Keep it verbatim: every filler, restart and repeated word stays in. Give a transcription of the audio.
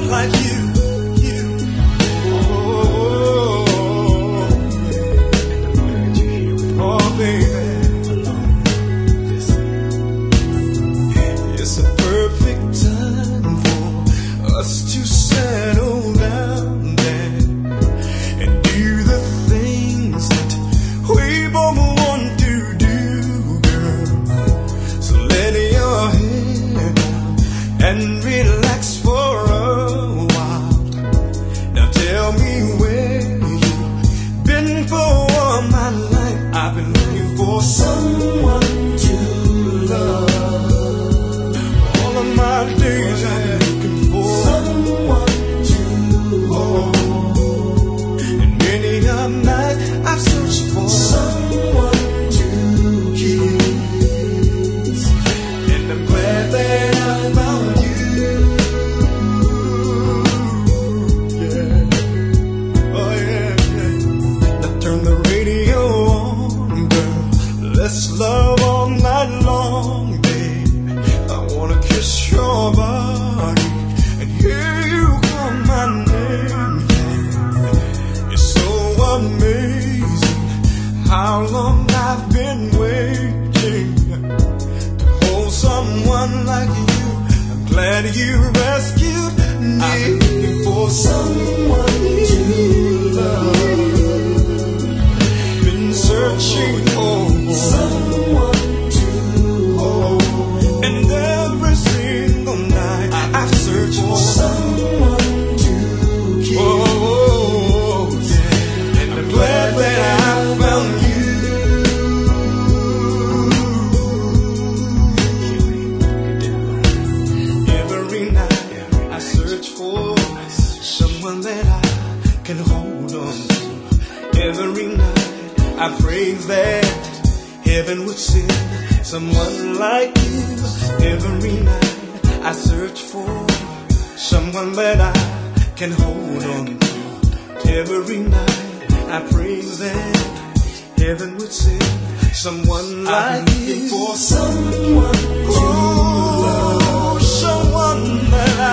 someone like you. You. Oh, yeah. Oh, baby. It's a perfect time for us to settle down there and do the things that we both want to do, girl. So let your head down and relax for a while. Now tell me where you've been for all my life. I've been looking for someone to love. All of my days I've been looking for someone to hold. And many a night I've searched for someone to kiss. And I'm glad that I found you. Yeah. Oh yeah, yeah. Now turn the radio on, girl. Let's love all night long, babe. I wanna kiss your body and hear you call my name. Yeah. It's so amazing how long I've been waiting to hold someone like you. I'm glad you rescued me. I'm looking for someone to love. Been searching for someone to hold. And every single night I've searched for someone to keep. Oh, yeah. And I'm glad that I found you. Every night I search for someone that I can hold on to. Every night I pray that heaven would send someone like you. Every night I search for someone that I can hold on to. Every night I pray that heaven would send someone like you. For someone to love, someone that